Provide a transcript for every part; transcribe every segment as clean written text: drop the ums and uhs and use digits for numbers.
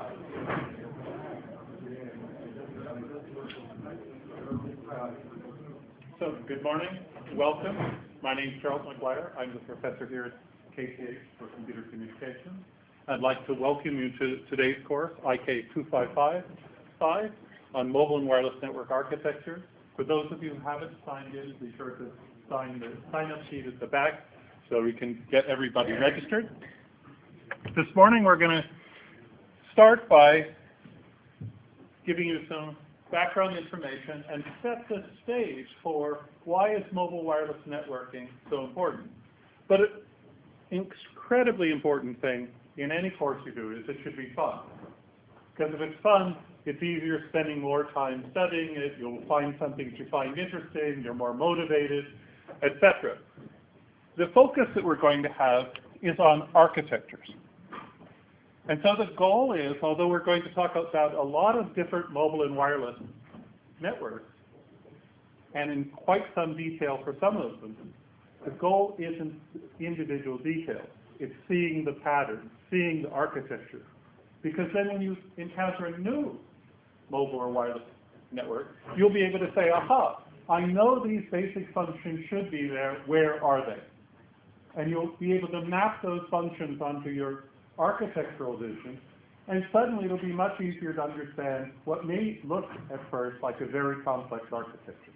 So, good morning. Welcome. My name is Charles McGuire. I'm the professor here at KTH for Computer Communications. I'd like to welcome you to today's course, IK 2555, on mobile and wireless network architecture. For those of you who haven't signed in, be sure to sign the sign-up sheet at the back so we can get everybody registered. This morning we're going to start by giving you some background information and set the stage for why is mobile wireless networking so important. But an incredibly important thing in any course you do is it should be fun. Because if it's fun, it's easier spending more time studying it, you'll find something that you find interesting, you're more motivated, etc. The focus that we're going to have is on architectures. And so the goal is, although we're going to talk about a lot of different mobile and wireless networks, and in quite some detail for some of them, the goal isn't individual details. It's seeing the pattern, seeing the architecture. Because then when you encounter a new mobile or wireless network, you'll be able to say, aha, I know these basic functions should be there, where are they? And you'll be able to map those functions onto your architectural vision, and suddenly it'll be much easier to understand what may look at first like a very complex architecture.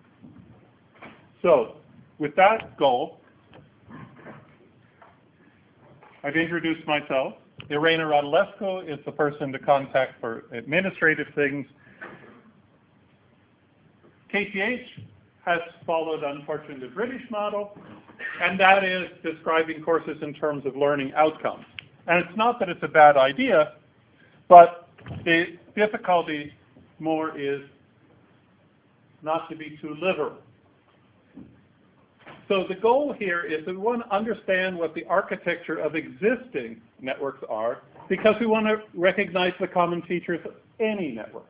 So, with that goal, I've introduced myself. Irena Radulescu is the person to contact for administrative things. KTH has followed, unfortunately, the British model, and that is describing courses in terms of learning outcomes. And it's not that it's a bad idea, but the difficulty more is not to be too liberal. So the goal here is that we want to understand what the architecture of existing networks are, because we want to recognize the common features of any network.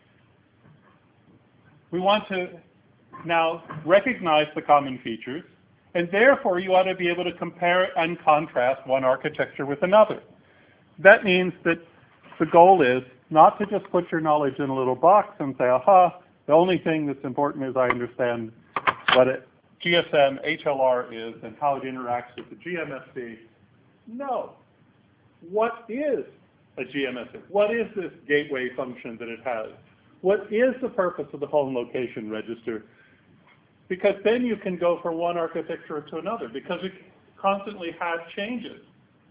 We want to now recognize the common features, and therefore you ought to be able to compare and contrast one architecture with another. That means that the goal is not to just put your knowledge in a little box and say, aha, the only thing that's important is I understand what a GSM HLR is and how it interacts with the GMSC. No. What is a GMSC? What is this gateway function that it has? What is the purpose of the home location register? Because then you can go from one architecture to another, because we constantly have changes.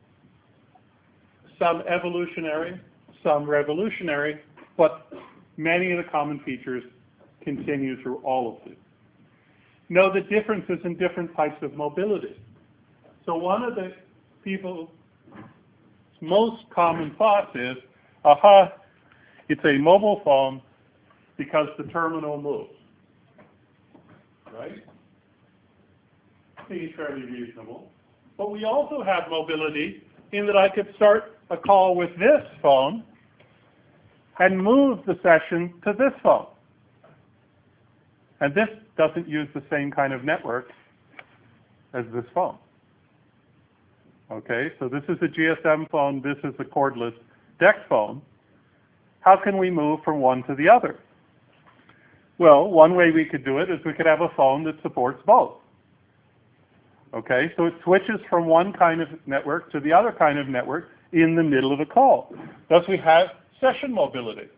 Some evolutionary, some revolutionary, but many of the common features continue through all of them. Know the differences in different types of mobility. So one of the people's most common thoughts is, aha, it's a mobile phone because the terminal moves. Right? Seems fairly reasonable. But we also have mobility in that I could start a call with this phone and move the session to this phone. And this doesn't use the same kind of network as this phone. Okay, so this is a GSM phone, this is a cordless DECT phone. How can we move from one to the other? Well, one way we could do it is we could have a phone that supports both. Okay, so it switches from one kind of network to the other kind of network in the middle of a call. Thus we have session mobility.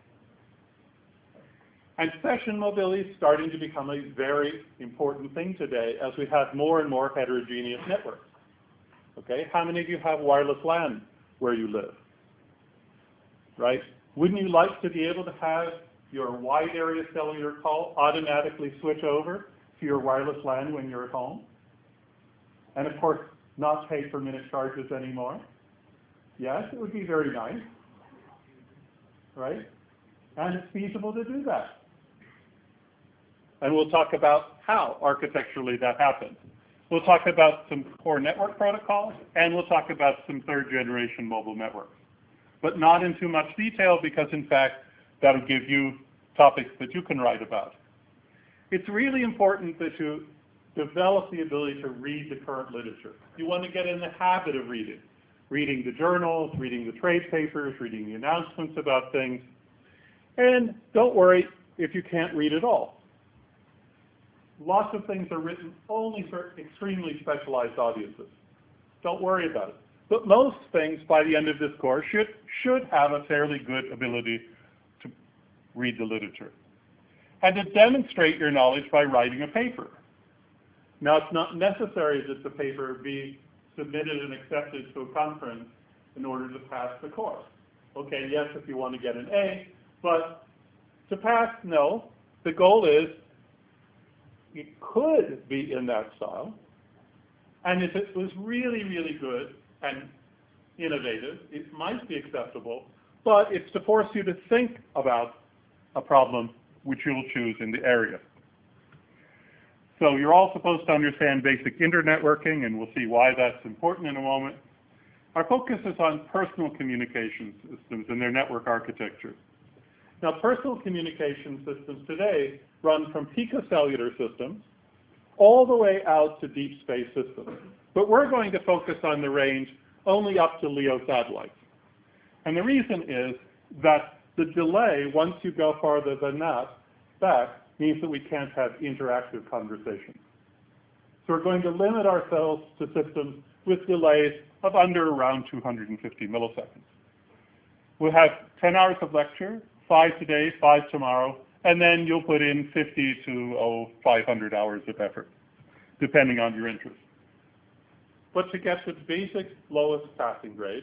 And session mobility is starting to become a very important thing today as we have more and more heterogeneous networks. Okay, how many of you have wireless LAN where you live? Right? Wouldn't you like to be able to have your wide area cellular call automatically switch over to your wireless LAN when you're at home? And of course, not pay per minute charges anymore? Yes, it would be very nice. Right? And it's feasible to do that. And we'll talk about how architecturally that happens. We'll talk about some core network protocols, and we'll talk about some third generation mobile networks. But not in too much detail, because in fact, that'll give you topics that you can write about. It's really important that you develop the ability to read the current literature. You want to get in the habit of reading. reading the journals, reading the trade papers, reading the announcements about things. And don't worry if you can't read it all. Lots of things are written only for extremely specialized audiences. Don't worry about it. But most things by the end of this course should have a fairly good ability to read the literature. And to demonstrate your knowledge by writing a paper. Now, it's not necessary that the paper be submitted and accepted to a conference in order to pass the course. Okay, yes, if you want to get an A, but to pass, no. The goal is it could be in that style, and if it was really, really good and innovative, it might be acceptable, but it's to force you to think about a problem which you'll choose in the area. So you're all supposed to understand basic internetworking, and we'll see why that's important in a moment. Our focus is on personal communication systems and their network architecture. Now, personal communication systems today run from picocellular systems all the way out to deep space systems. But we're going to focus on the range only up to LEO satellites. And the reason is that the delay, once you go farther than that, back, means that we can't have interactive conversations. So we're going to limit ourselves to systems with delays of under around 250 milliseconds. We'll have 10 hours of lecture, 5 today, 5 tomorrow, and then you'll put in 50 to 500 hours of effort, depending on your interest. But to get to the basic lowest passing grade,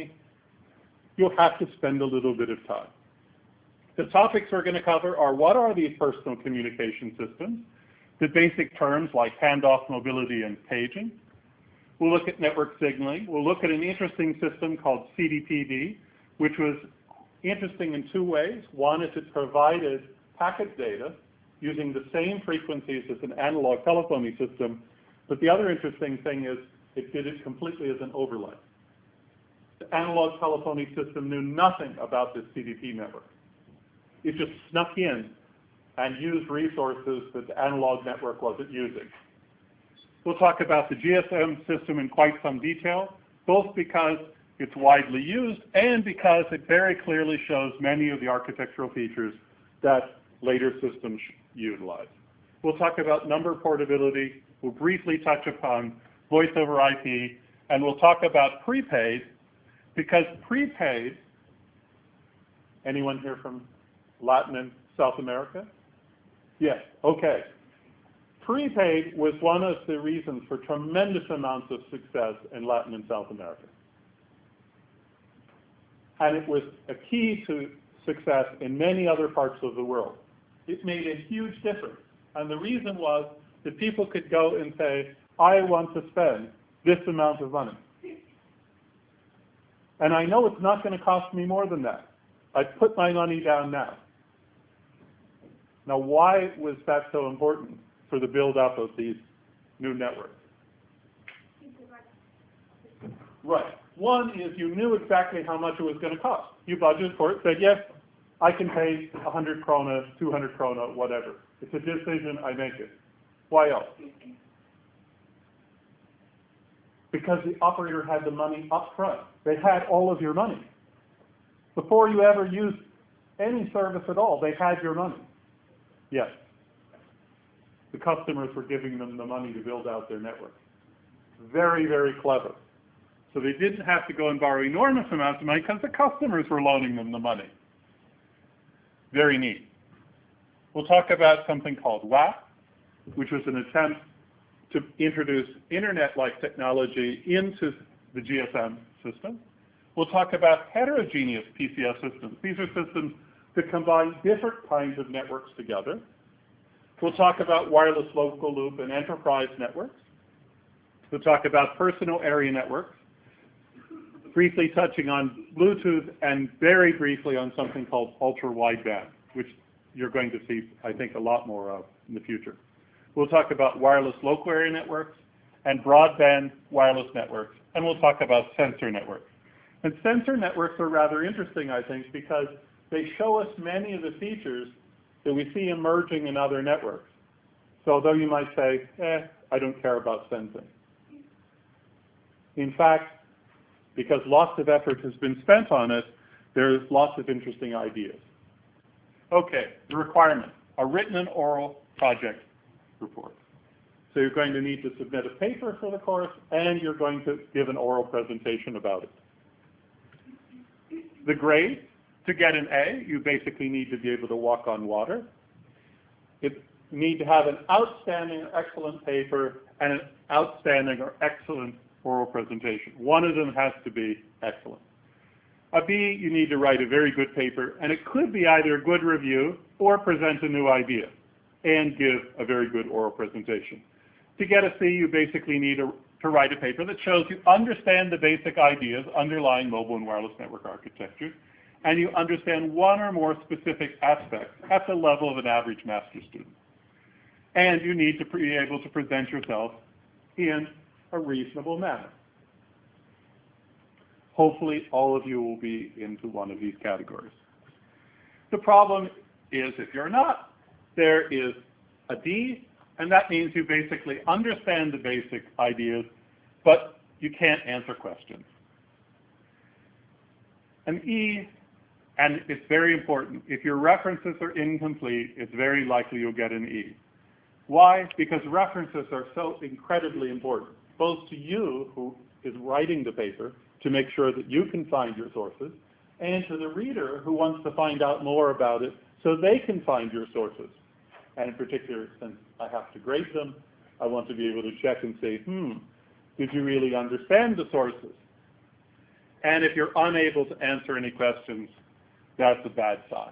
you'll have to spend a little bit of time. The topics we're going to cover are what are these personal communication systems, the basic terms like handoff, mobility, and paging. We'll look at network signaling. We'll look at an interesting system called CDPD, which was interesting in two ways. One is it provided packet data using the same frequencies as an analog telephony system, but the other interesting thing is it did it completely as an overlay. The analog telephony system knew nothing about this CDP network. It just snuck in and used resources that the analog network wasn't using. We'll talk about the GSM system in quite some detail, both because it's widely used and because it very clearly shows many of the architectural features that later systems utilize. We'll talk about number portability. We'll briefly touch upon voice over IP, and we'll talk about prepaid, because prepaid, anyone here from Latin and South America? Yes, okay. Prepaid was one of the reasons for tremendous amounts of success in Latin and South America. And it was a key to success in many other parts of the world. It made a huge difference. And the reason was that people could go and say, I want to spend this amount of money. And I know it's not going to cost me more than that. I put my money down now. Now, why was that so important for the build-up of these new networks? Right. One is you knew exactly how much it was going to cost. You budgeted for it, said, yes, I can pay 100 krona, 200 krona, whatever. It's a decision, I make it. Why else? Because the operator had the money up front. They had all of your money. Before you ever used any service at all, they had your money. Yes. The customers were giving them the money to build out their network. Very, very clever. So they didn't have to go and borrow enormous amounts of money because the customers were loaning them the money. Very neat. We'll talk about something called WAP, which was an attempt to introduce internet-like technology into the GSM system. We'll talk about heterogeneous PCS systems. These are systems that combine different kinds of networks together. We'll talk about wireless local loop and enterprise networks. We'll talk about personal area networks, briefly touching on Bluetooth, and very briefly on something called ultra-wideband, which you're going to see, I think, a lot more of in the future. We'll talk about wireless local area networks and broadband wireless networks, and we'll talk about sensor networks. And sensor networks are rather interesting, I think, because they show us many of the features that we see emerging in other networks. So although you might say, I don't care about sensing. In fact, because lots of effort has been spent on it, there's lots of interesting ideas. Okay, the requirement, a written and oral project report. So you're going to need to submit a paper for the course, and you're going to give an oral presentation about it. The grade, to get an A, you basically need to be able to walk on water. You need to have an outstanding or excellent paper and an outstanding or excellent oral presentation. One of them has to be excellent. A B, you need to write a very good paper, and it could be either a good review or present a new idea and give a very good oral presentation. To get a C, you basically need to write a paper that shows you understand the basic ideas underlying mobile and wireless network architecture, and you understand one or more specific aspects at the level of an average master's student. And you need to be able to present yourself in a reasonable manner. Hopefully, all of you will be into one of these categories. The problem is if you're not, there is a D, and that means you basically understand the basic ideas, but you can't answer questions. An E, and it's very important, if your references are incomplete, it's very likely you'll get an E. Why? Because references are so incredibly important, both to you, who is writing the paper, to make sure that you can find your sources, and to the reader who wants to find out more about it so they can find your sources. And in particular, since I have to grade them, I want to be able to check and say, did you really understand the sources? And if you're unable to answer any questions, that's a bad sign.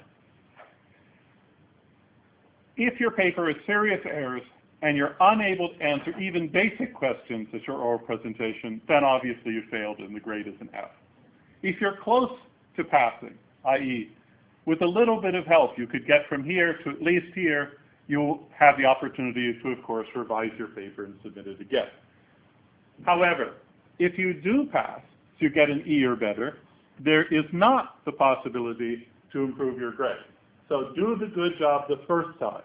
If your paper has serious errors and you're unable to answer even basic questions at your oral presentation, then obviously you failed and the grade is an F. If you're close to passing, i.e., with a little bit of help you could get from here to at least here, you'll have the opportunity to, of course, revise your paper and submit it again. However, if you do pass, so you get an E or better, there is not the possibility to improve your grade. So do the good job the first time.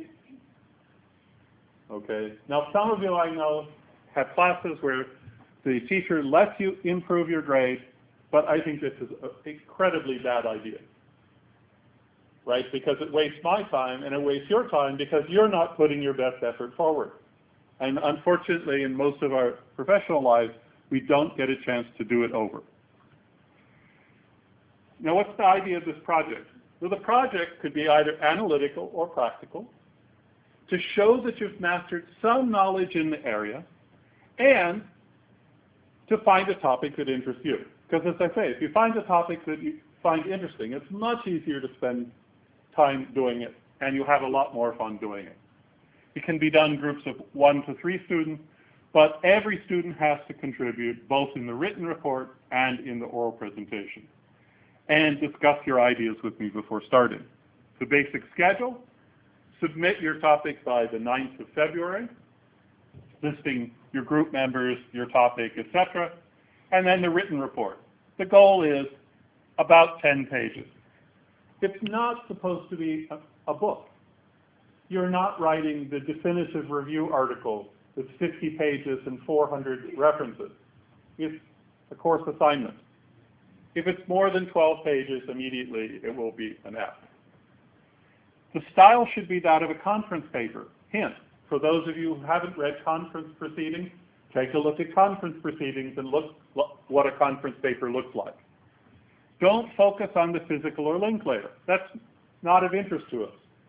Okay. Now, some of you I know have classes where the teacher lets you improve your grade, but I think this is an incredibly bad idea, right? Because it wastes my time and it wastes your time because you're not putting your best effort forward. And unfortunately, in most of our professional lives, we don't get a chance to do it over. Now, what's the idea of this project? Well, the project could be either analytical or practical, to show that you've mastered some knowledge in the area, and to find a topic that interests you. Because as I say, if you find a topic that you find interesting, it's much easier to spend time doing it, and you have a lot more fun doing it. It can be done in groups of 1 to 3 students, but every student has to contribute both in the written report and in the oral presentation. And discuss your ideas with me before starting. The basic schedule: submit your topic by the 9th of February, listing your group members, your topic, etc. And then the written report. The goal is about 10 pages. It's not supposed to be a book. You're not writing the definitive review article with 50 pages and 400 references. It's a course assignment. If it's more than 12 pages, immediately it will be an F. The style should be that of a conference paper. Hint, for those of you who haven't read conference proceedings, take a look at conference proceedings and look what a conference paper looks like. Don't focus on the physical or link layer. That's not of interest to us.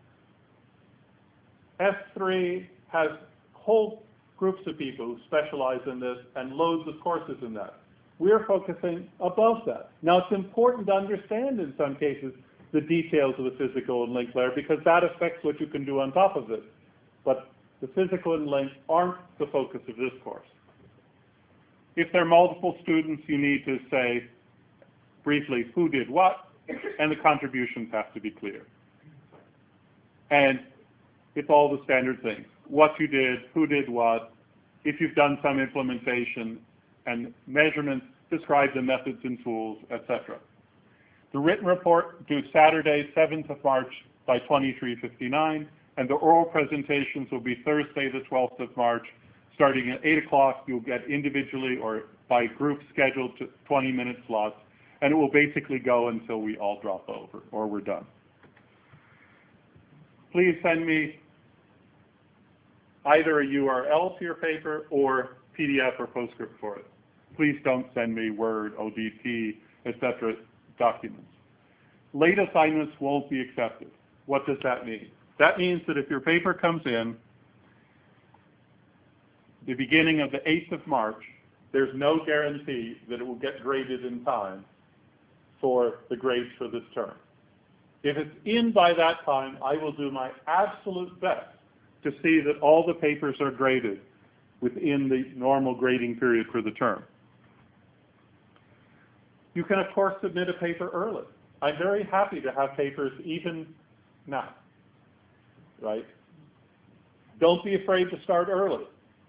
S3 has whole groups of people who specialize in this and loads of courses in that. We're focusing above that. Now, it's important to understand in some cases the details of the physical and link layer because that affects what you can do on top of it. But the physical and link aren't the focus of this course. If there are multiple students, you need to say briefly who did what, and the contributions have to be clear. And it's all the standard things. What you did, who did what, if you've done some implementation and measurements, describe the methods and tools, etc. The written report due Saturday, 7th of March by 23:59, and the oral presentations will be Thursday, the 12th of March, starting at 8 o'clock, you'll get individually or by group scheduled to 20-minute slots, and it will basically go until we all drop over or we're done. Please send me either a URL to your paper or PDF or PostScript for it. Please don't send me Word, ODT, etc. documents. Late assignments won't be accepted. What does that mean? That means that if your paper comes in the beginning of the 8th of March, there's no guarantee that it will get graded in time for the grades for this term. If it's in by that time, I will do my absolute best to see that all the papers are graded within the normal grading period for the term. You can, of course, submit a paper early. I'm very happy to have papers even now, right? Don't be afraid to start early.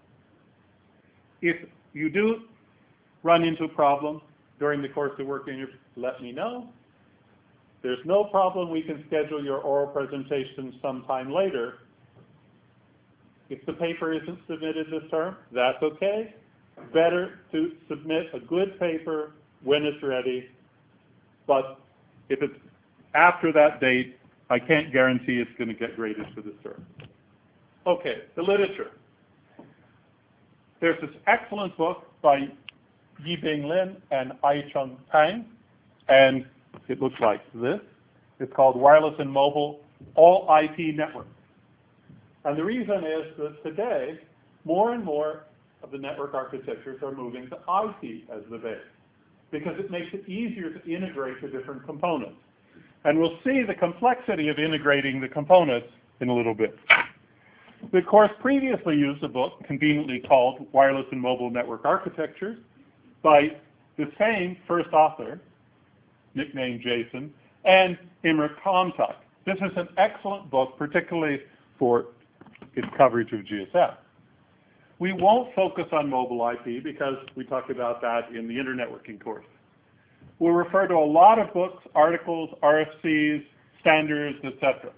If you do run into a problem during the course of working, let me know. There's no problem. We can schedule your oral presentation sometime later. If the paper isn't submitted this term, that's okay. Better to submit a good paper when it's ready. But if it's after that date, I can't guarantee it's going to get graded for this term. Okay, the literature. There's this excellent book by Yibing Lin and Ai-Chung Pang, and it looks like this. It's called Wireless and Mobile All IP Networks. And the reason is that today, more and more of the network architectures are moving to IP as the base, because it makes it easier to integrate the different components. And we'll see the complexity of integrating the components in a little bit. The course previously used a book conveniently called Wireless and Mobile Network Architectures by the same first author, nicknamed Jason, and Imre Komtok. This is an excellent book, particularly for its coverage of GSM. We won't focus on mobile IP because we talked about that in the internetworking course. We'll refer to a lot of books, articles, RFCs, standards, etc.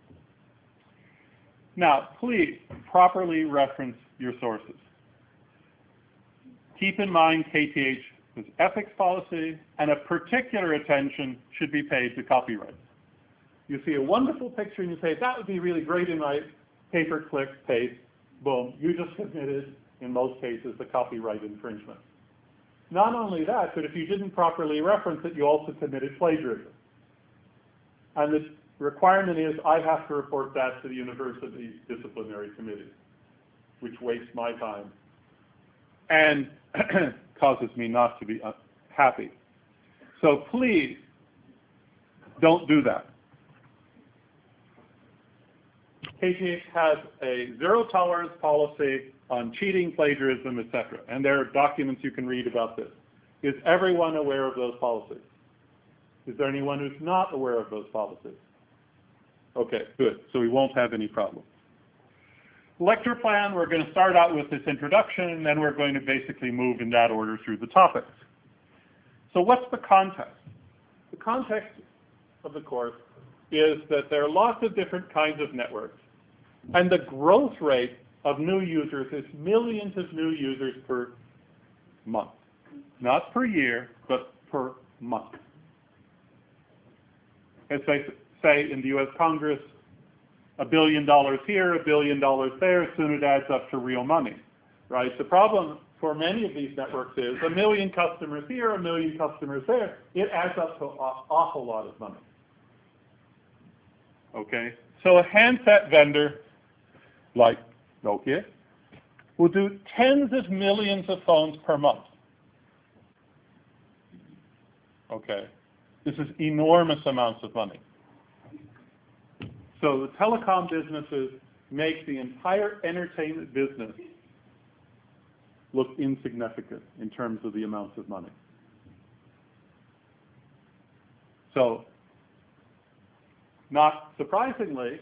Now, please properly reference your sources. Keep in mind KTH's ethics policy, and a particular attention should be paid to copyright. You see a wonderful picture and you say, that would be really great in my paper, click, paste, boom. You just committed, in most cases, a copyright infringement. Not only that, but if you didn't properly reference it, you also committed plagiarism. And the requirement is I have to report that to the university disciplinary committee, which wastes my time and causes me not to be happy. So please don't do that. KTH has a zero tolerance policy on cheating, plagiarism, etc. And there are documents you can read about this. Is everyone aware of those policies? Is there anyone who's not aware of those policies? Okay, good. So we won't have any problems. Lecture plan, we're going to start out with this introduction, and then we're going to basically move in that order through the topics. So what's the context? The context of the course is that there are lots of different kinds of networks, and the growth rate of new users is millions of new users per month. Not per year, but per month. As they say in the US Congress, $1 billion here, $1 billion there, soon it adds up to real money, right? The problem for many of these networks is 1 million customers here, 1 million customers there. It adds up to an awful lot of money. Okay, so a handset vendor like Nokia will do tens of millions of phones per month. Okay, this is enormous amounts of money. So the telecom businesses make the entire entertainment business look insignificant in terms of the amounts of money. So, not surprisingly,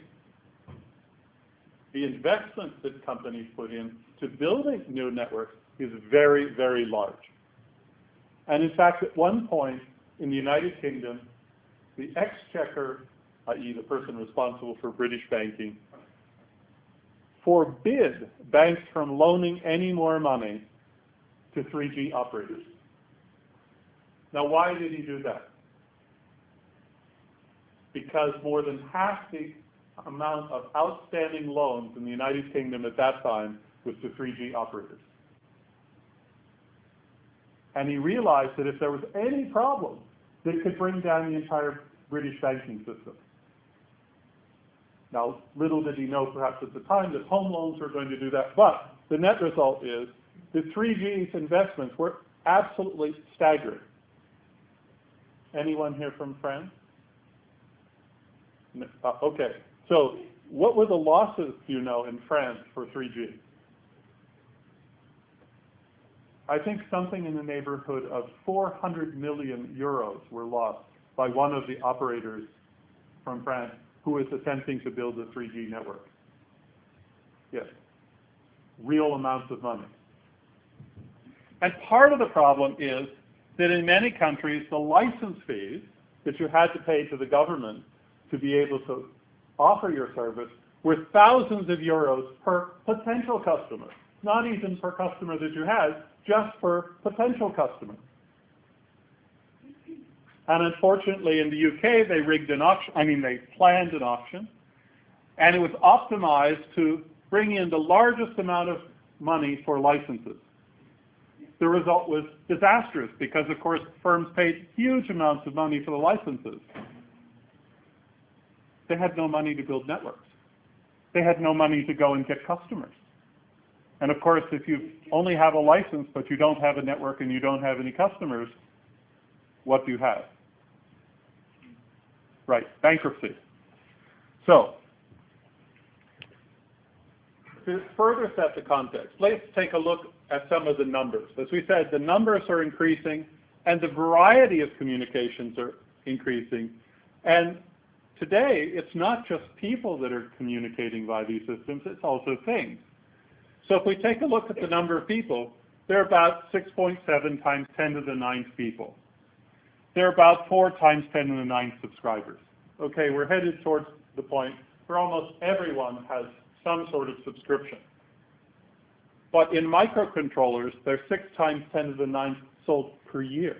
the investment that companies put in to building new networks is very, very large. And in fact, at one point in the United Kingdom, the Exchequer, i.e. the person responsible for British banking, forbid banks from loaning any more money to 3G operators. Now, why did he do that? Because more than half the amount of outstanding loans in the United Kingdom at that time was to 3G operators. And he realized that if there was any problem, that could bring down the entire British banking system. Now, little did he know perhaps at the time that home loans were going to do that, but the net result is that 3G's investments were absolutely staggering. Anyone here from France? No. Okay, so what were the losses, you know, in France for 3G? I think something in the neighborhood of 400 million euros were lost by one of the operators from France who is attempting to build a 3G network. Yes, real amounts of money. And part of the problem is that in many countries, the license fees that you had to pay to the government to be able to offer your service were thousands of euros per potential customer, not even per customer that you had, just for potential customers. And unfortunately, in the UK, they rigged an auction. They planned an auction, and it was optimized to bring in the largest amount of money for licenses. The result was disastrous because, of course, firms paid huge amounts of money for the licenses. They had no money to build networks. They had no money to go and get customers. And of course, if you only have a license, but you don't have a network and you don't have any customers, what do you have? Right, bankruptcy. So, to further set the context, let's take a look at some of the numbers. As we said, the numbers are increasing and the variety of communications are increasing. And today, it's not just people that are communicating via these systems, it's also things. So if we take a look at the number of people, they're about 6.7 times 10 to the 9th people. They're about 4 times 10 to the 9th subscribers. Okay, we're headed towards the point where almost everyone has some sort of subscription. But in microcontrollers, they're 6 times 10 to the 9th sold per year.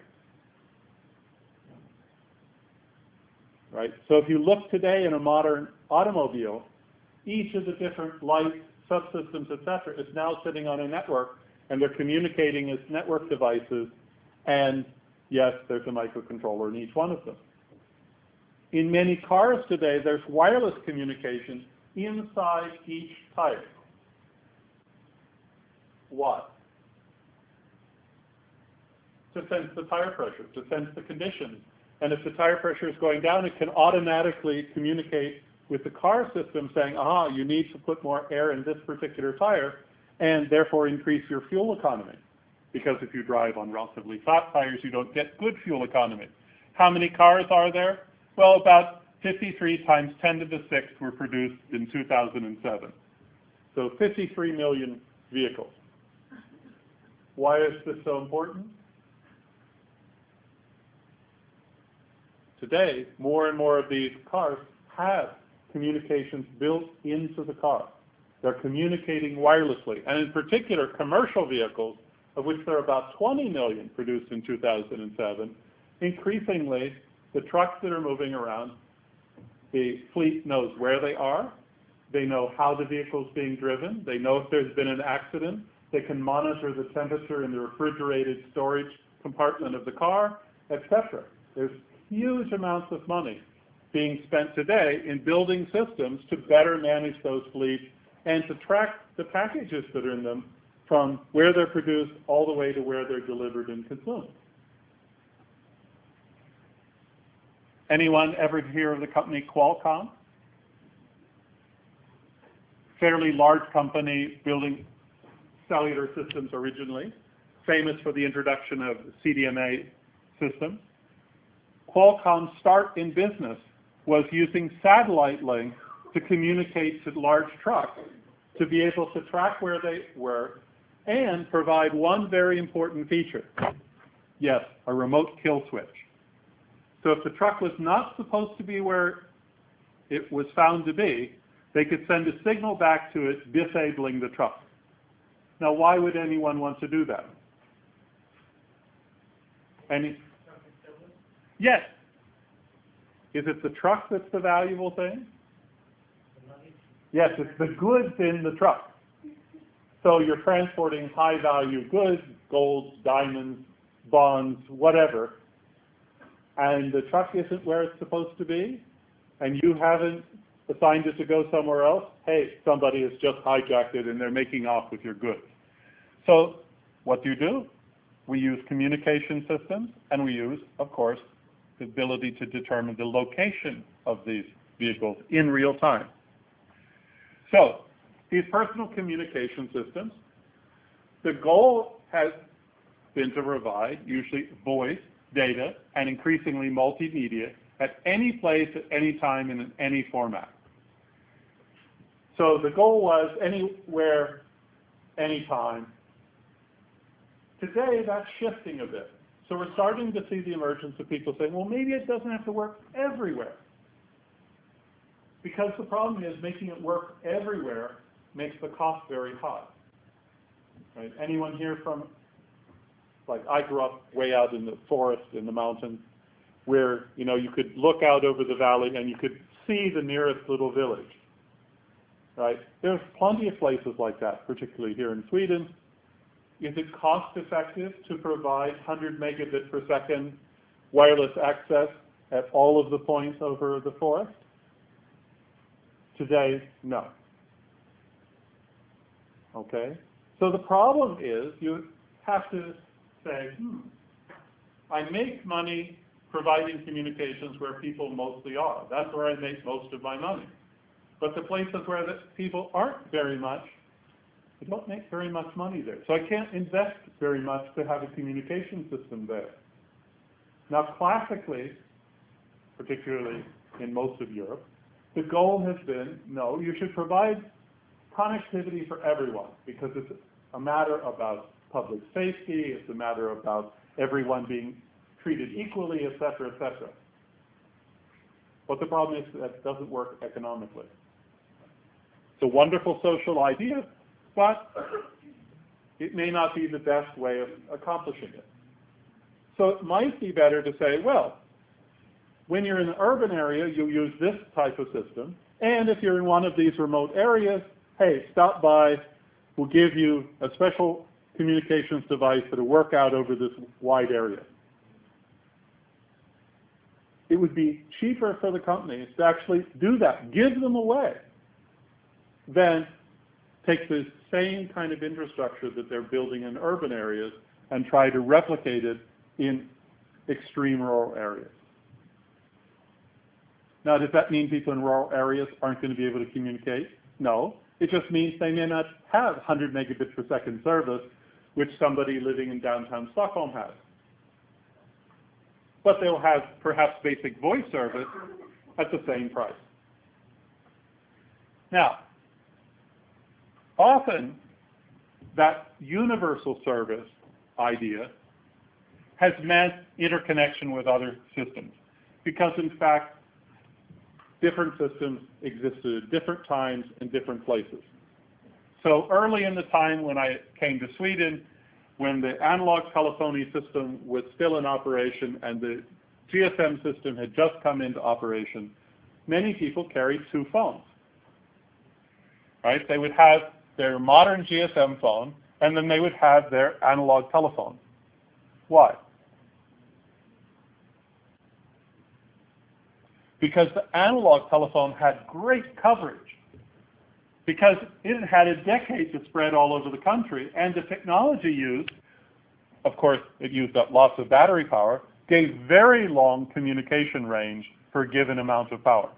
Right? So if you look today in a modern automobile, each of the different lights, subsystems, etc., is now sitting on a network, and they're communicating as network devices, and yes, there's a microcontroller in each one of them. In many cars today, there's wireless communication inside each tire. Why? To sense the tire pressure, to sense the conditions. And if the tire pressure is going down, it can automatically communicate with the car system saying, aha, you need to put more air in this particular tire, and therefore increase your fuel economy. Because if you drive on relatively flat tires, you don't get good fuel economy. How many cars are there? Well, about 53 times 10 to the 6th were produced in 2007. So 53 million vehicles. Why is this so important? Today, more and more of these cars have communications built into the car. They're communicating wirelessly. And in particular, commercial vehicles, of which there are about 20 million produced in 2007, increasingly, the trucks that are moving around, the fleet knows where they are, they know how the vehicle is being driven, they know if there's been an accident, they can monitor the temperature in the refrigerated storage compartment of the car, etc. There's huge amounts of money being spent today in building systems to better manage those fleets and to track the packages that are in them from where they're produced all the way to where they're delivered and consumed. Anyone ever hear of the company Qualcomm? Fairly large company building cellular systems originally, famous for the introduction of CDMA systems. Qualcomm's start in business was using satellite links to communicate to large trucks to be able to track where they were and provide one very important feature. Yes, a remote kill switch. So if the truck was not supposed to be where it was found to be, they could send a signal back to it disabling the truck. Now, why would anyone want to do that? Yes. Is it the truck that's the valuable thing? Yes, it's the goods in the truck. So you're transporting high-value goods, gold, diamonds, bonds, whatever, and the truck isn't where it's supposed to be, and you haven't assigned it to go somewhere else, hey, somebody has just hijacked it and they're making off with your goods. So what do? We use communication systems, and we use, of course, the ability to determine the location of these vehicles in real time. So these personal communication systems, the goal has been to provide usually voice, data, and increasingly multimedia at any place, at any time, and in any format. So the goal was anywhere, anytime. Today, that's shifting a bit. So we're starting to see the emergence of people saying, well, maybe it doesn't have to work everywhere. Because the problem is making it work everywhere makes the cost very high. Right? Anyone here from, like I grew up way out in the forest, in the mountains, where you could look out over the valley and you could see the nearest little village. Right? There's plenty of places like that, particularly here in Sweden. Is it cost effective to provide 100 megabit per second wireless access at all of the points over the forest? Today, no. Okay? So the problem is you have to say, I make money providing communications where people mostly are. That's where I make most of my money. But the places where the people aren't very much, I don't make very much money there. So I can't invest very much to have a communication system there. Now, classically, particularly in most of Europe, the goal has been, no, you should provide connectivity for everyone because it's a matter about public safety, it's a matter about everyone being treated equally, et cetera, et cetera. But the problem is that doesn't work economically. It's a wonderful social idea, but it may not be the best way of accomplishing it. So it might be better to say, well, when you're in an urban area, you'll use this type of system, and if you're in one of these remote areas, hey, stop by, we'll give you a special communications device that'll work out over this wide area. It would be cheaper for the companies to actually do that, give them away, than take the same kind of infrastructure that they're building in urban areas and try to replicate it in extreme rural areas. Now, does that mean people in rural areas aren't going to be able to communicate? No. It just means they may not have 100 megabits per second service, which somebody living in downtown Stockholm has. But they'll have perhaps basic voice service at the same price. Now, often that universal service idea has meant interconnection with other systems because, in fact, different systems existed at different times in different places. So early in the time when I came to Sweden, when the analog telephony system was still in operation and the GSM system had just come into operation, many people carried two phones. Right? They would have their modern GSM phone, and then they would have their analog telephone. Why? Because the analog telephone had great coverage, because it had a decade to spread all over the country, and the technology used, of course, it used up lots of battery power, gave very long communication range for a given amount of power.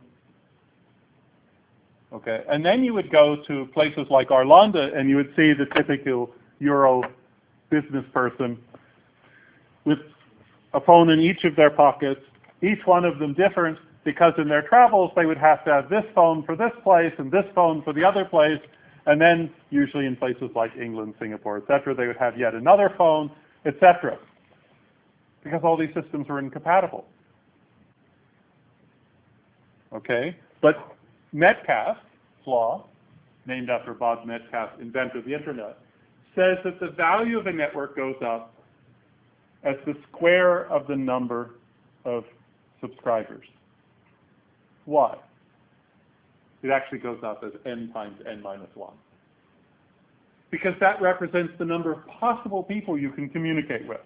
Okay, and then you would go to places like Arlanda, and you would see the typical Euro business person with a phone in each of their pockets, each one of them different, because in their travels they would have to have this phone for this place and this phone for the other place, and then usually in places like England, Singapore, etc., they would have yet another phone, etc., because all these systems were incompatible. Okay, but Metcalf law, named after Bob Metcalfe, inventor of the internet, says that the value of a network goes up as the square of the number of subscribers. Why? It actually goes up as n times n minus 1. Because that represents the number of possible people you can communicate with.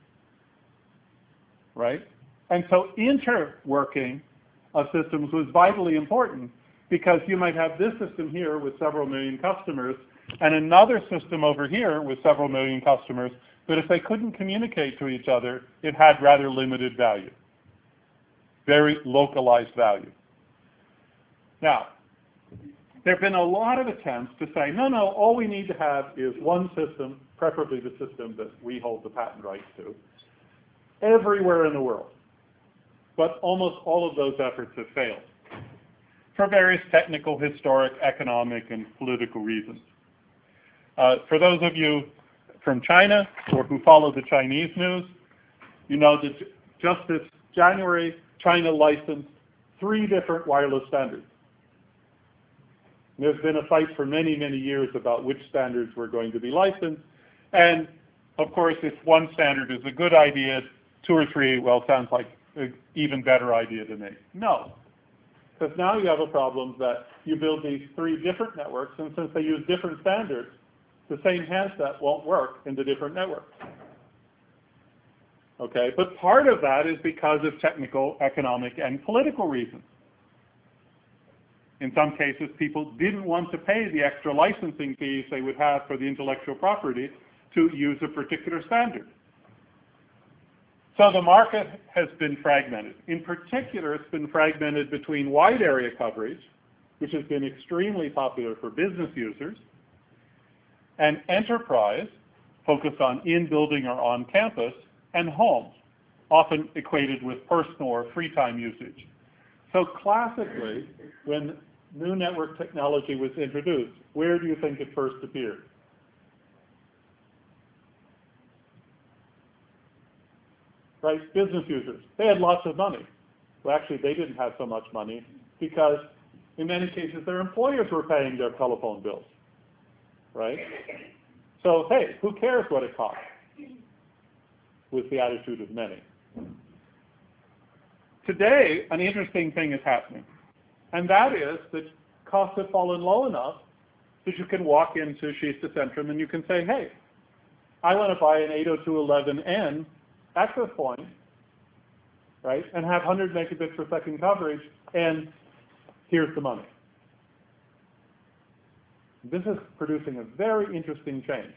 Right? And so interworking of systems was vitally important, because you might have this system here with several million customers and another system over here with several million customers, but if they couldn't communicate to each other, it had rather limited value. Very localized value. Now, there have been a lot of attempts to say, no, all we need to have is one system, preferably the system that we hold the patent rights to, everywhere in the world. But almost all of those efforts have failed for various technical, historic, economic, and political reasons. For those of you from China or who follow the Chinese news, you know that just this January, China licensed 3 different wireless standards. There's been a fight for many, many years about which standards were going to be licensed. And of course, if one standard is a good idea, 2 or 3, well, sounds like an even better idea to me. No. Because now you have a problem that you build these 3 different networks, and since they use different standards, the same handset won't work in the different networks. Okay, but part of that is because of technical, economic, and political reasons. In some cases, people didn't want to pay the extra licensing fees they would have for the intellectual property to use a particular standard. So the market has been fragmented. In particular, it's been fragmented between wide area coverage, which has been extremely popular for business users, and enterprise, focused on in-building or on campus, and home, often equated with personal or free time usage. So classically, when new network technology was introduced, where do you think it first appeared? Right, business users. They had lots of money. Well, actually, they didn't have so much money because in many cases, their employers were paying their telephone bills, right? So, hey, who cares what it costs? Was the attitude of many. Today, an interesting thing is happening, and that is that costs have fallen low enough that you can walk into Kista Centrum and you can say, hey, I want to buy an 802.11n access point, right, and have 100 megabits per second coverage, and here's the money. This is producing a very interesting change,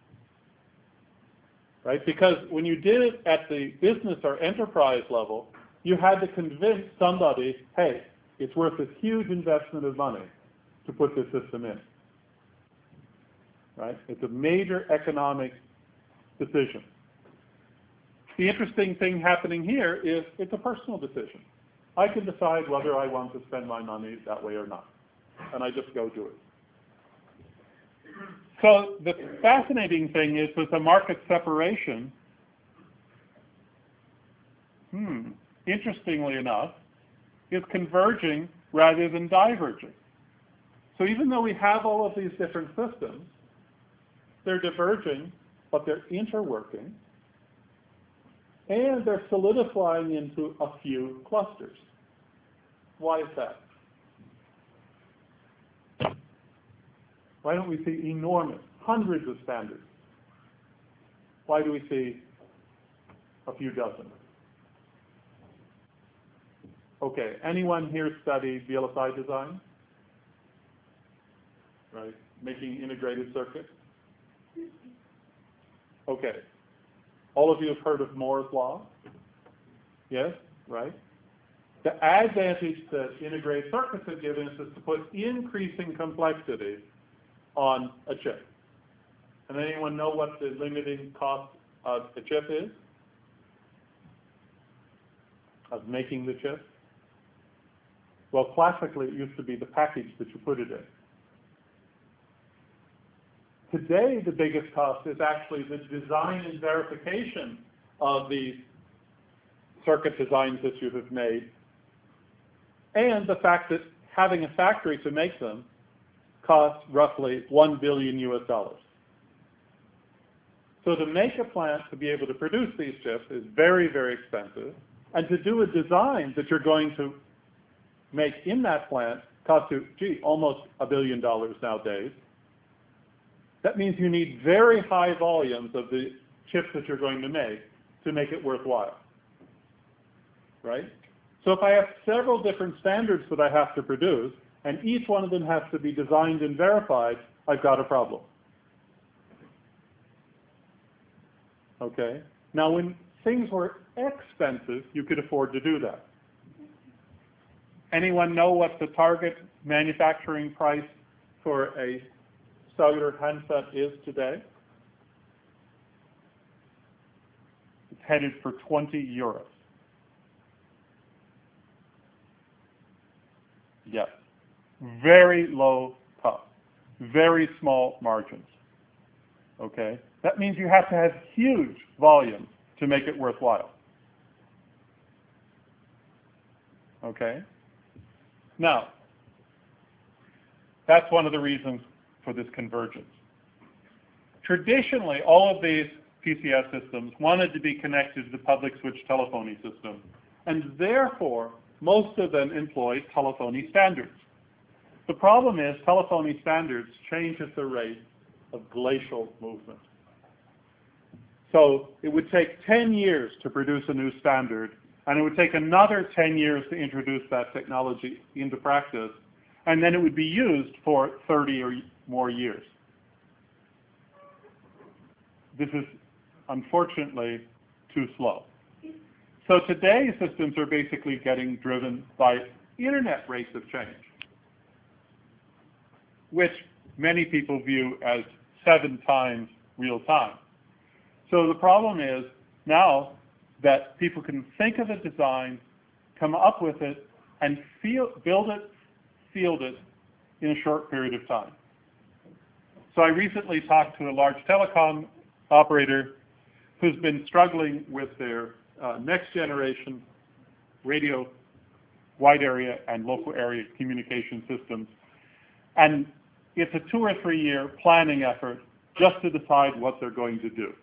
right? Because when you did it at the business or enterprise level, you had to convince somebody, hey, it's worth this huge investment of money to put this system in, right? It's a major economic decision. The interesting thing happening here is it's a personal decision. I can decide whether I want to spend my money that way or not, and I just go do it. So the fascinating thing is with the market separation, interestingly enough, is converging rather than diverging. So even though we have all of these different systems, they're diverging, but they're interworking, and they're solidifying into a few clusters. Why is that? Why don't we see enormous, hundreds of standards? Why do we see a few dozen? Okay, anyone here study VLSI design? Right, making integrated circuits? Okay. All of you have heard of Moore's Law? Yes, right? The advantage that integrated circuits have given us is to put increasing complexity on a chip. And anyone know what the limiting cost of a chip is? Of making the chip? Well, classically, it used to be the package that you put it in. Today, the biggest cost is actually the design and verification of these circuit designs that you have made, and the fact that having a factory to make them costs roughly $1 billion US. So to make a plant to be able to produce these chips is very, very expensive. And to do a design that you're going to make in that plant costs you, almost $1 billion nowadays. That means you need very high volumes of the chips that you're going to make it worthwhile, right? So if I have several different standards that I have to produce, and each one of them has to be designed and verified, I've got a problem. Okay? Now, when things were expensive, you could afford to do that. Anyone know what the target manufacturing price for a cellular handset is today? It's headed for 20 euros. Yes. Very low cost. Very small margins. Okay? That means you have to have huge volumes to make it worthwhile. Okay? Now, that's one of the reasons for this convergence. Traditionally, all of these PCS systems wanted to be connected to the public switch telephony system, and therefore, most of them employ telephony standards. The problem is telephony standards change at the rate of glacial movement. So it would take 10 years to produce a new standard, and it would take another 10 years to introduce that technology into practice, and then it would be used for 30 or more years. This is, unfortunately, too slow. So today's systems are basically getting driven by internet rates of change, which many people view as 7 times real time. So the problem is now that people can think of a design, come up with it, and build it, field it in a short period of time. So I recently talked to a large telecom operator who's been struggling with their next generation radio wide area and local area communication systems. And it's a 2 or 3 year planning effort just to decide what they're going to do.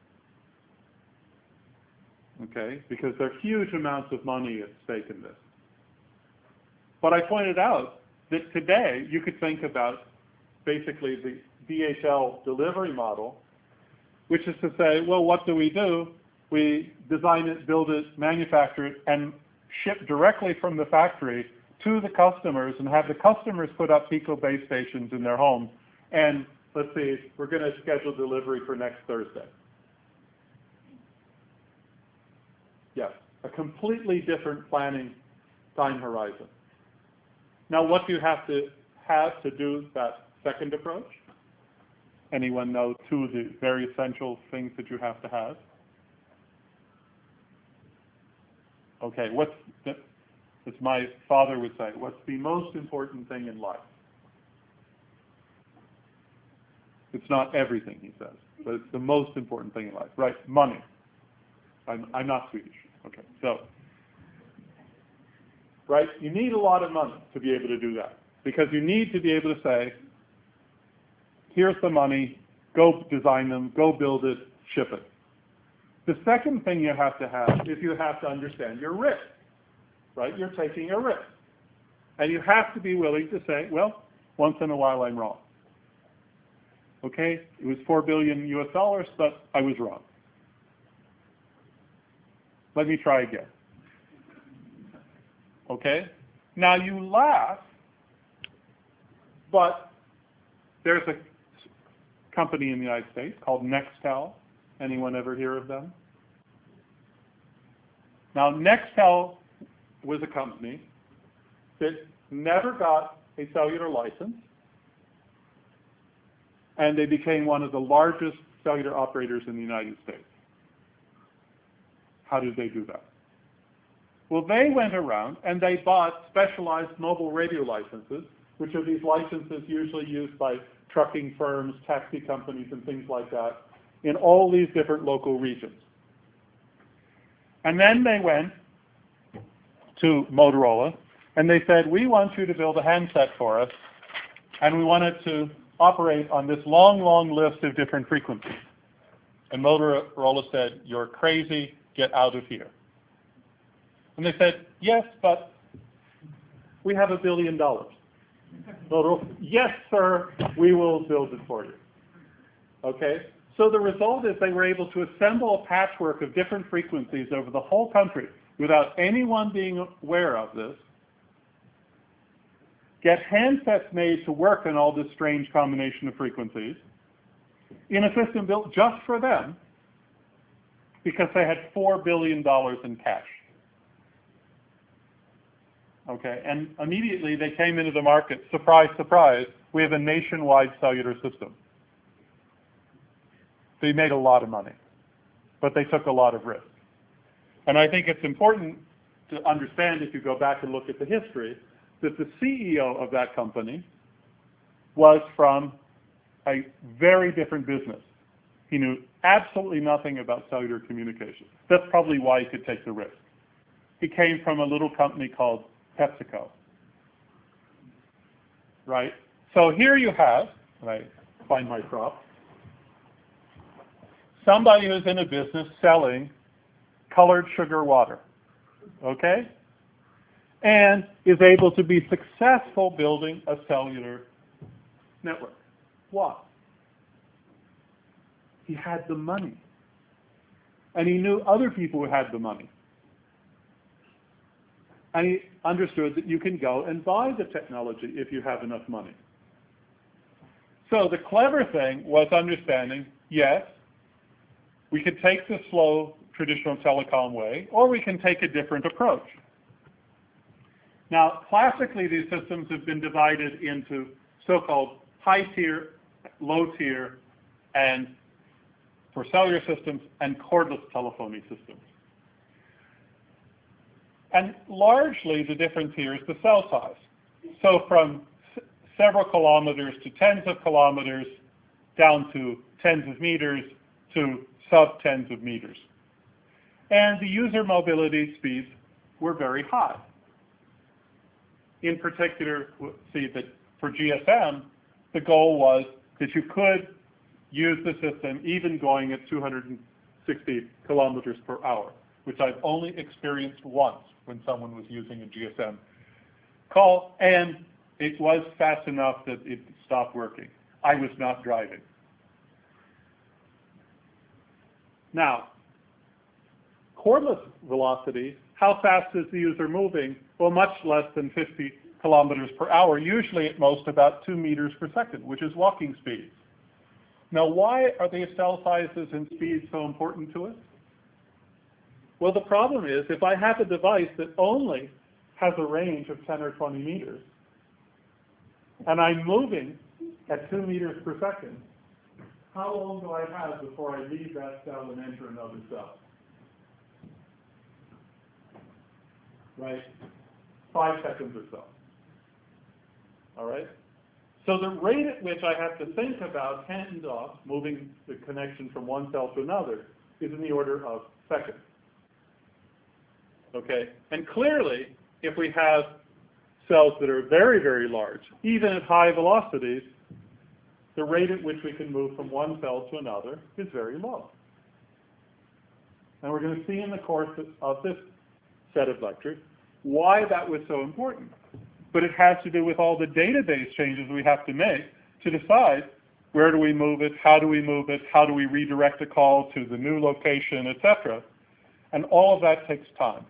Okay, because there are huge amounts of money at stake in this. But I pointed out that today you could think about basically the DHL delivery model, which is to say, well, what do? We design it, build it, manufacture it, and ship directly from the factory to the customers and have the customers put up Pico base stations in their homes. And let's see, we're going to schedule delivery for next Thursday. Yes, a completely different planning time horizon. Now, what do you have to do that second approach? Anyone know 2 of the very essential things that you have to have? Okay, as my father would say, what's the most important thing in life? It's not everything, he says, but it's the most important thing in life. Right, money. I'm not Swedish. Okay, so, right, you need a lot of money to be able to do that, because you need to be able to say, here's the money, go design them, go build it, ship it. The second thing you have to have is you have to understand your risk, right? You're taking a risk. And you have to be willing to say, well, once in a while I'm wrong. Okay, it was $4 billion US, but I was wrong. Let me try again. Okay? Now you laugh, but there's a company in the United States called Nextel. Anyone ever hear of them? Now Nextel was a company that never got a cellular license, and they became one of the largest cellular operators in the United States. How did they do that? Well, they went around and they bought specialized mobile radio licenses, which are these licenses usually used by trucking firms, taxi companies, and things like that, in all these different local regions. And then they went to Motorola and they said, we want you to build a handset for us And we wanted to operate on this long, long list of different frequencies. And Motorola said, "You're crazy, get out of here." And they said, "Yes, but we have $1 billion. Motorola, "Yes, sir, we will build it for you." Okay? So the result is they were able to assemble a patchwork of different frequencies over the whole country without anyone being aware of this, get handsets made to work on all this strange combination of frequencies in a system built just for them because they had $4 billion in cash. Okay, and immediately they came into the market, surprise, surprise, we have a nationwide cellular system. They made a lot of money, but they took a lot of risk. And I think it's important to understand, if you go back and look at the history, that the CEO of that company was from a very different business. He knew absolutely nothing about cellular communication. That's probably why he could take the risk. He came from a little company called PepsiCo, right? So here you have, right, find my prop, somebody who's in a business selling colored sugar water, okay? And is able to be successful building a cellular network. Why? He had the money. And he knew other people who had the money. And he understood that you can go and buy the technology if you have enough money. So the clever thing was understanding, yes, we could take the slow traditional telecom way, or we can take a different approach. Now, classically, these systems have been divided into so-called high tier, low tier, and for cellular systems, and cordless telephony systems. And largely, the difference here is the cell size. So from several kilometers to tens of kilometers, down to tens of meters, to sub-tens of meters. And the user mobility speeds were very high. In particular, see that for GSM, the goal was that you could use the system even going at 260 kilometers per hour, which I've only experienced once when someone was using a GSM call, and it was fast enough that it stopped working. I was not driving. Now, cordless velocity, how fast is the user moving? Well, much less than 50 kilometers per hour, usually at most about 2 meters per second, which is walking speed. Now, why are these cell sizes and speeds so important to us? Well, the problem is, if I have a device that only has a range of 10 or 20 meters, and I'm moving at 2 meters per second, how long do I have before I leave that cell and enter another cell? Right? 5 seconds or so. All right? So the rate at which I have to think about handoff, moving the connection from one cell to another, is in the order of seconds. Okay? And clearly, if we have cells that are very, very large, even at high velocities, the rate at which we can move from one cell to another is very low. And we're going to see in the course of this set of lectures why that was so important. But it has to do with all the database changes we have to make to decide where do we move it, how do we move it, how do we redirect a call to the new location, etc. And all of that takes time.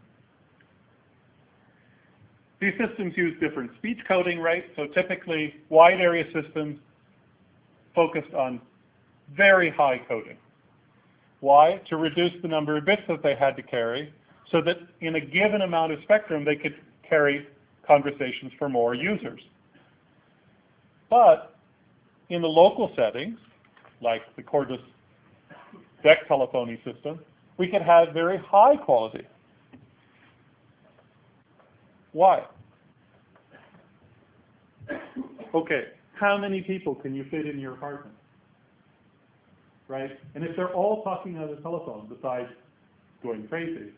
These systems use different speech coding rates, so typically wide area systems focused on very high coding. Why? To reduce the number of bits that they had to carry so that in a given amount of spectrum they could carry conversations for more users. But in the local settings, like the cordless DEC telephony system, we could have very high quality. Why? Okay, how many people can you fit in your apartment? Right? And if they're all talking on the telephone, besides going crazy,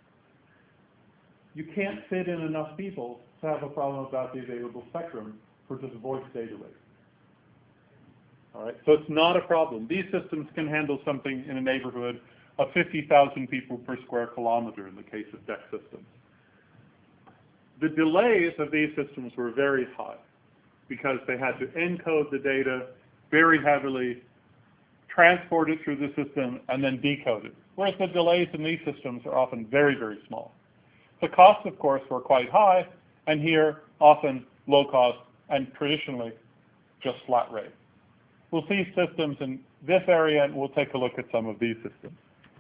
you can't fit in enough people to have a problem about the available spectrum for just voice data rate. All right, so it's not a problem. These systems can handle something in a neighborhood of 50,000 people per square kilometer in the case of DEC systems. The delays of these systems were very high because they had to encode the data very heavily, transport it through the system, and then decode it. Whereas the delays in these systems are often very, very small. The costs, of course, were quite high, and here often low cost and traditionally just flat rate. We'll see systems in this area, and we'll take a look at some of these systems.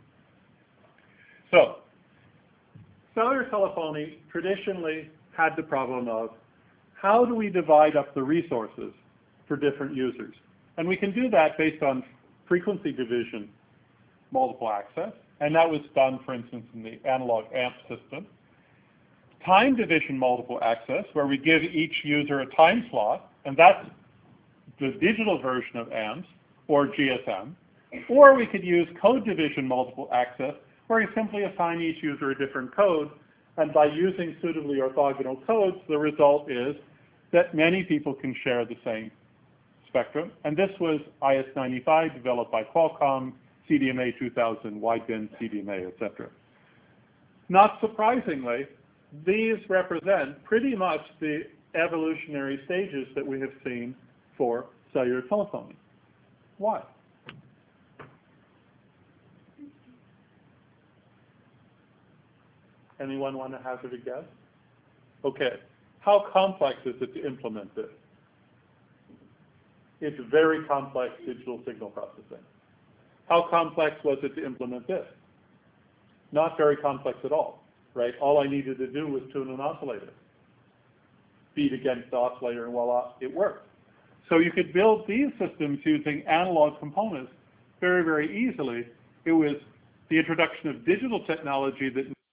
So, cellular telephony traditionally had the problem of how do we divide up the resources for different users? And we can do that based on frequency division multiple access, and that was done, for instance, in the analog AMP system. Time division multiple access, where we give each user a time slot, and that's the digital version of AMPS or GSM. Or we could use code division multiple access, where you simply assign each user a different code, and by using suitably orthogonal codes, the result is that many people can share the same spectrum. And this was IS-95, developed by Qualcomm, CDMA 2000, wideband CDMA, etc. Not surprisingly, these represent pretty much the evolutionary stages that we have seen for cellular telephony. Why? Anyone want to hazard a guess? Okay. How complex is it to implement this? It's very complex digital signal processing. How complex was it to implement this? Not very complex at all, right? All I needed to do was tune an oscillator, feed against the oscillator, and voila, it worked. So you could build these systems using analog components very, very easily. It was the introduction of digital technology that